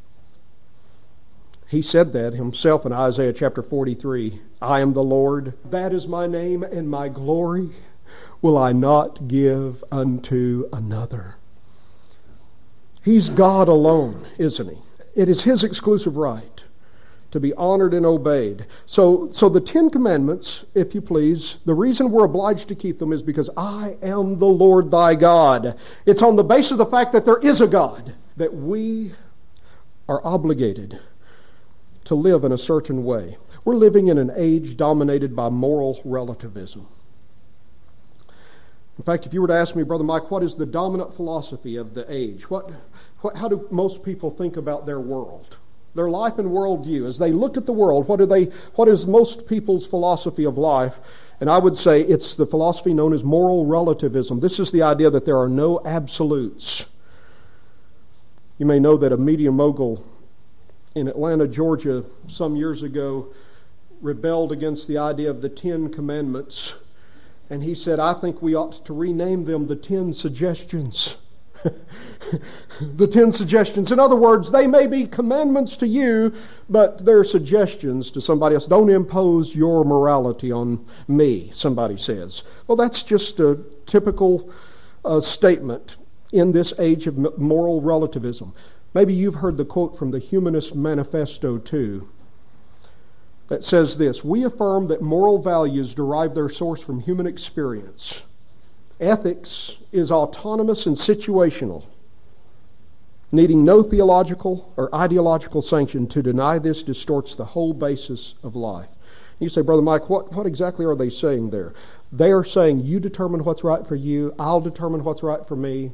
He said that Himself in Isaiah chapter 43. I am the Lord, that is my name, and my glory will I not give unto another. He's God alone, isn't He? It is His exclusive right to be honored and obeyed. So the Ten Commandments, if you please, the reason we're obliged to keep them is because I am the Lord thy God. It's on the basis of the fact that there is a God that we are obligated to live in a certain way. We're living in an age dominated by moral relativism. In fact, if you were to ask me, Brother Mike, what is the dominant philosophy of the age? How do most people think about their world? Their life and worldview. As they look at the world, what is most people's philosophy of life? And I would say it's the philosophy known as moral relativism. This is the idea that there are no absolutes. You may know that a media mogul in Atlanta, Georgia, some years ago, rebelled against the idea of the Ten Commandments. And he said, I think we ought to rename them the 10 Suggestions. The 10 Suggestions. In other words, they may be commandments to you, but they're suggestions to somebody else. Don't impose your morality on me, somebody says. Well, that's just a typical statement in this age of moral relativism. Maybe you've heard the quote from the Humanist Manifesto too, that says this: we affirm that moral values derive their source from human experience. Ethics is autonomous and situational, needing no theological or ideological sanction. To deny this distorts the whole basis of life. You say, Brother Mike, what exactly are they saying there? They are saying, you determine what's right for you, I'll determine what's right for me.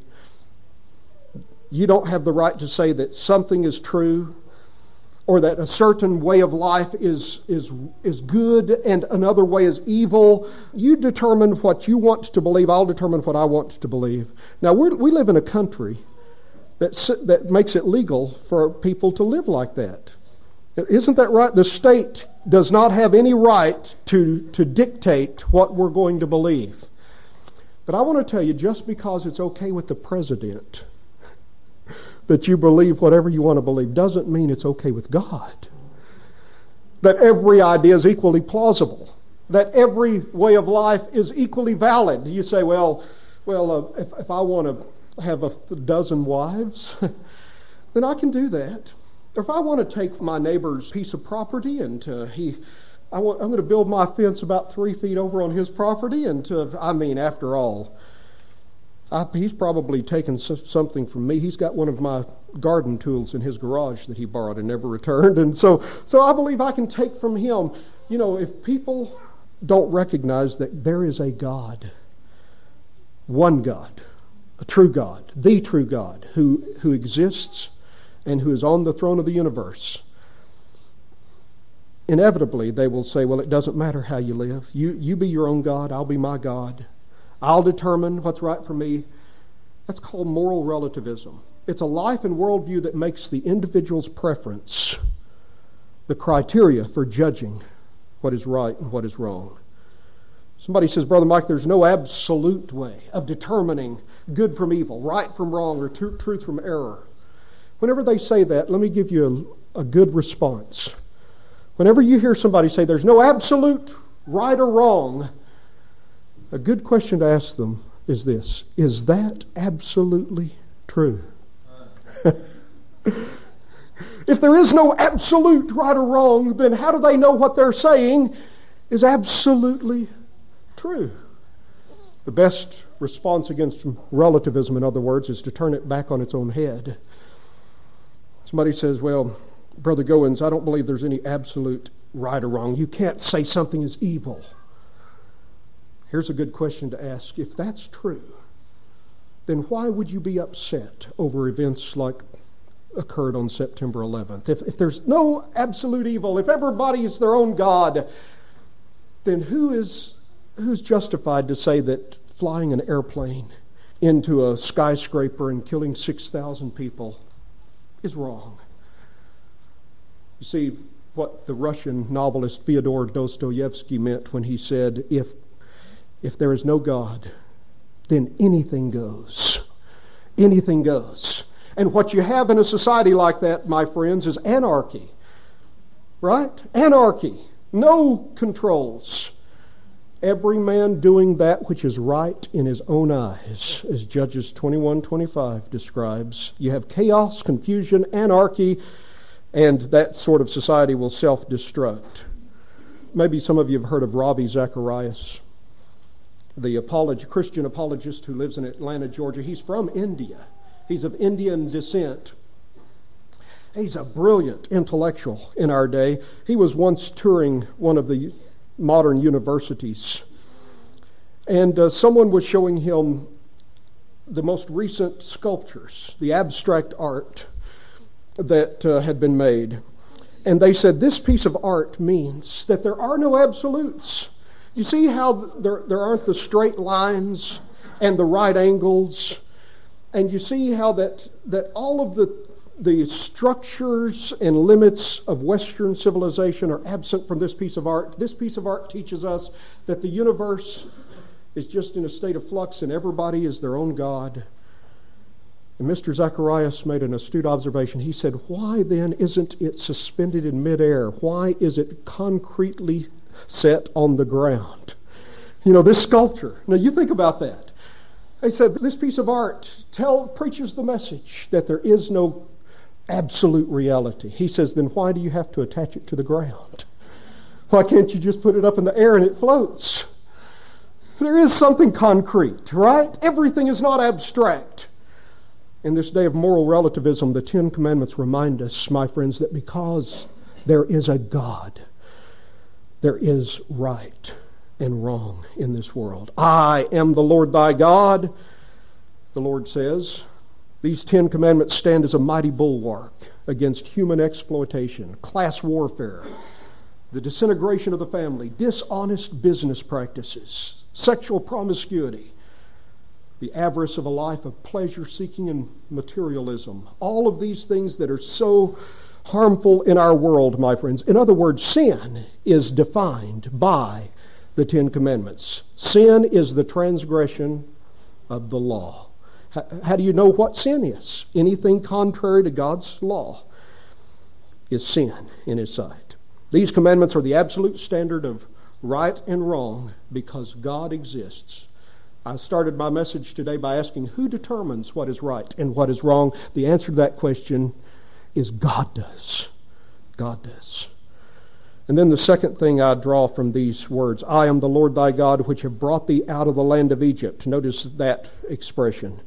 You don't have the right to say that something is true or that a certain way of life is good and another way is evil. You determine what you want to believe. I'll determine what I want to believe. Now, we live in a country that makes it legal for people to live like that. Isn't that right? The state does not have any right to dictate what we're going to believe. But I want to tell you, just because it's okay with the president that you believe whatever you want to believe doesn't mean it's okay with God. That every idea is equally plausible. That every way of life is equally valid. You say, well, if I want to have a dozen wives, then I can do that. Or if I want to take my neighbor's piece of property and I'm going to build my fence about 3 feet over on his property, after all, he's probably taken something from me. He's got one of my garden tools in his garage that he borrowed and never returned. And so I believe I can take from him. You know, if people don't recognize that there is a God, one God, a true God, the true God, who exists and who is on the throne of the universe, inevitably they will say, well, it doesn't matter how you live. You be your own God, I'll be my God. I'll determine what's right for me. That's called moral relativism. It's a life and worldview that makes the individual's preference the criteria for judging what is right and what is wrong. Somebody says, Brother Mike, there's no absolute way of determining good from evil, right from wrong, or truth from error. Whenever they say that, let me give you a good response. Whenever you hear somebody say there's no absolute right or wrong, a good question to ask them is this: is that absolutely true? If there is no absolute right or wrong, then how do they know what they're saying is absolutely true? The best response against relativism, in other words, is to turn it back on its own head. Somebody says, well, Brother Goins, I don't believe there's any absolute right or wrong. You can't say something is evil. Here's a good question to ask. If that's true, then why would you be upset over events like occurred on September 11th? If there's no absolute evil, if everybody is their own God, then who's justified to say that flying an airplane into a skyscraper and killing 6,000 people is wrong? You see what the Russian novelist Fyodor Dostoevsky meant when he said, if there is no God, then anything goes. Anything goes. And what you have in a society like that, my friends, is anarchy. Right? Anarchy. No controls. Every man doing that which is right in his own eyes, as Judges 21:25 describes. You have chaos, confusion, anarchy, and that sort of society will self-destruct. Maybe some of you have heard of Ravi Zacharias, the Christian apologist who lives in Atlanta, Georgia. He's from India. He's of Indian descent. He's a brilliant intellectual in our day. He was once touring one of the modern universities, and someone was showing him the most recent sculptures, the abstract art that had been made. And they said, this piece of art means that there are no absolutes. You see how there aren't the straight lines and the right angles, and you see how that all of the structures and limits of Western civilization are absent from this piece of art. This piece of art teaches us that the universe is just in a state of flux and everybody is their own God. And Mr. Zacharias made an astute observation. He said, why then isn't it suspended in midair? Why is it concretely set on the ground? You know, this sculpture. Now you think about that. They said, this piece of art preaches the message that there is no absolute reality. He says, then why do you have to attach it to the ground? Why can't you just put it up in the air and it floats? There is something concrete, right? Everything is not abstract. In this day of moral relativism, the Ten Commandments remind us, my friends, that because there is a God, there is right and wrong in this world. I am the Lord thy God, the Lord says. These 10 commandments stand as a mighty bulwark against human exploitation, class warfare, the disintegration of the family, dishonest business practices, sexual promiscuity, the avarice of a life of pleasure-seeking and materialism. All of these things that are so harmful in our world, my friends. In other words, sin is defined by the 10 commandments. Sin is the transgression of the law. How do you know what sin is? Anything contrary to God's law is sin in His sight. These commandments are the absolute standard of right and wrong because God exists. I started my message today by asking, who determines what is right and what is wrong? The answer to that question is God does. God does. And then the second thing I draw from these words, I am the Lord thy God, which have brought thee out of the land of Egypt. Notice that expression.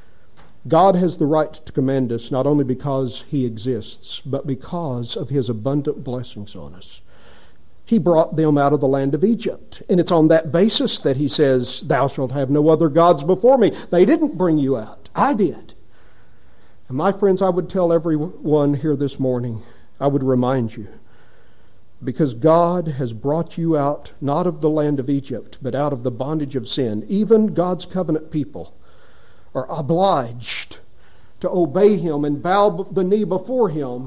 God has the right to command us not only because He exists, but because of His abundant blessings on us. He brought them out of the land of Egypt. And it's on that basis that He says, thou shalt have no other gods before me. They didn't bring you out. I did. And my friends, I would tell everyone here this morning, I would remind you, because God has brought you out not of the land of Egypt, but out of the bondage of sin. Even God's covenant people are obliged to obey Him and bow the knee before Him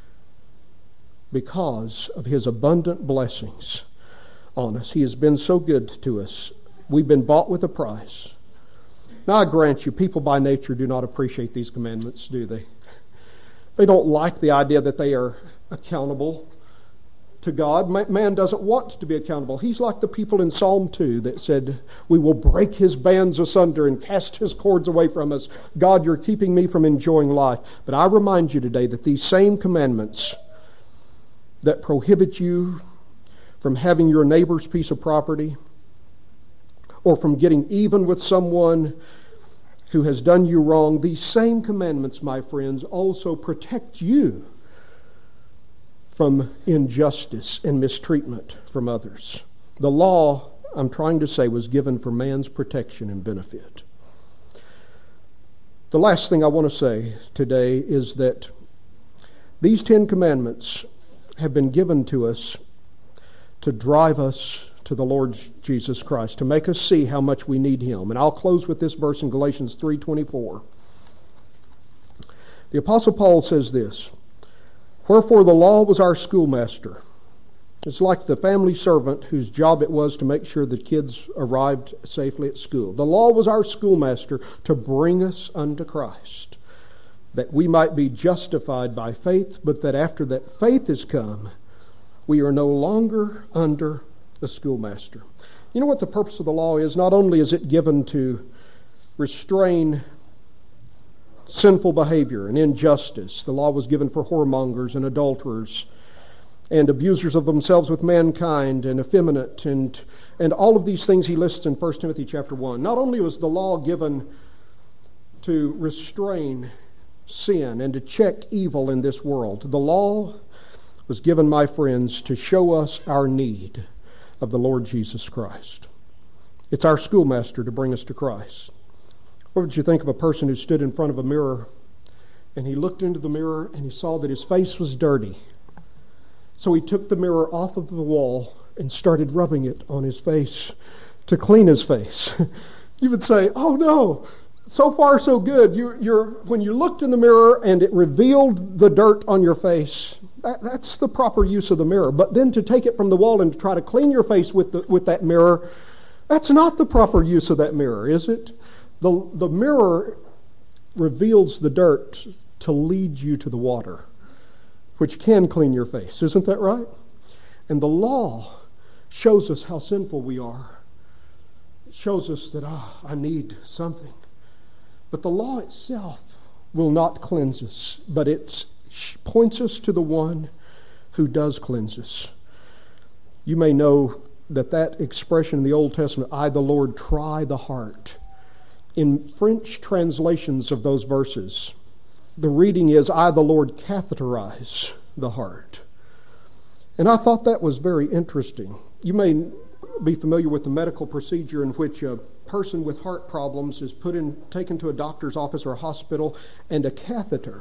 because of His abundant blessings on us. He has been so good to us. We've been bought with a price. Now I grant you, people by nature do not appreciate these commandments, do they? They don't like the idea that they are accountable to God. Man doesn't want to be accountable. He's like the people in Psalm 2 that said, we will break his bands asunder and cast his cords away from us. God, you're keeping me from enjoying life. But I remind you today that these same commandments that prohibit you from having your neighbor's piece of property or from getting even with someone who has done you wrong, these same commandments, my friends, also protect you from injustice and mistreatment from others. The law, I'm trying to say, was given for man's protection and benefit. The last thing I want to say today is that these 10 commandments have been given to us to drive us to the Lord Jesus Christ, to make us see how much we need Him. And I'll close with this verse in Galatians 3:24. The Apostle Paul says this, "Wherefore the law was our schoolmaster." It's like the family servant whose job it was to make sure the kids arrived safely at school. The law was our schoolmaster to bring us unto Christ, that we might be justified by faith, but that after that faith is come, we are no longer under the schoolmaster. You know what the purpose of the law is? Not only is it given to restrain sinful behavior and injustice. The law was given for whoremongers and adulterers and abusers of themselves with mankind and effeminate and all of these things he lists in 1 Timothy chapter 1. Not only was the law given to restrain sin and to check evil in this world, the law was given, my friends, to show us our need of the Lord Jesus Christ. It's our schoolmaster to bring us to Christ. What would you think of a person who stood in front of a mirror and he looked into the mirror and he saw that his face was dirty? So he took the mirror off of the wall and started rubbing it on his face to clean his face. You would say, oh no, so far so good. When you looked in the mirror and it revealed the dirt on your face, that's the proper use of the mirror. But then to take it from the wall and to try to clean your face with that mirror, that's not the proper use of that mirror, is it? The mirror reveals the dirt to lead you to the water, which can clean your face. Isn't that right? And the law shows us how sinful we are. It shows us that, I need something. But the law itself will not cleanse us, but it points us to the one who does cleanse us. You may know that expression in the Old Testament, I, the Lord, try the heart. In French translations of those verses, the reading is, I, the Lord, catheterize the heart. And I thought that was very interesting. You may be familiar with the medical procedure in which a person with heart problems is taken to a doctor's office or a hospital, and a catheter,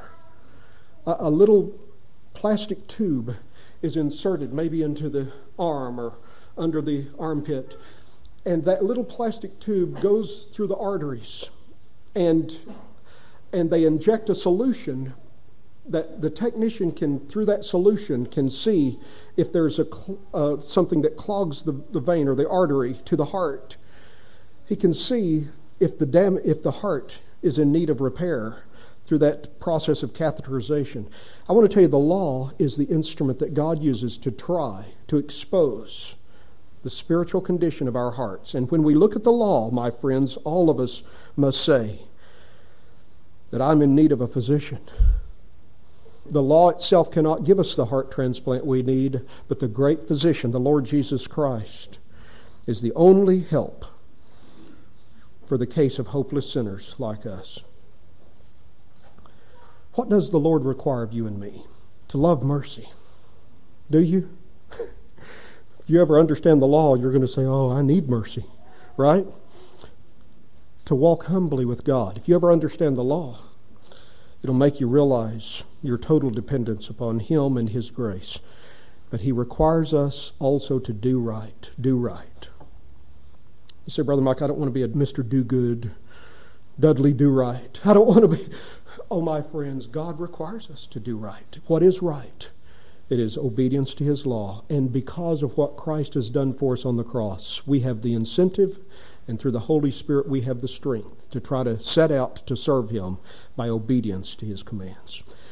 a little plastic tube, is inserted maybe into the arm or under the armpit. And that little plastic tube goes through the arteries, and they inject a solution that the technician through that solution, can see if there's something that clogs the vein or the artery to the heart. He can see if the heart is in need of repair through that process of catheterization. I want to tell you, the law is the instrument that God uses to try to expose the spiritual condition of our hearts. And when we look at the law, my friends, all of us must say that I'm in need of a physician. The law itself cannot give us the heart transplant we need, but the great physician, the Lord Jesus Christ, is the only help for the case of hopeless sinners like us. What does the Lord require of you and me? To love mercy. Do you? If you ever understand the law, you're going to say, oh, I need mercy, right? To walk humbly with God. If you ever understand the law, it'll make you realize your total dependence upon Him and His grace. But He requires us also to do right. Do right. You say, Brother Mike, I don't want to be a Mr. Do-Good, Dudley Do-Right. I don't want to be... Oh, my friends, God requires us to do right. What is right? It is obedience to His law. And because of what Christ has done for us on the cross, we have the incentive, and through the Holy Spirit we have the strength to try to set out to serve Him by obedience to His commands.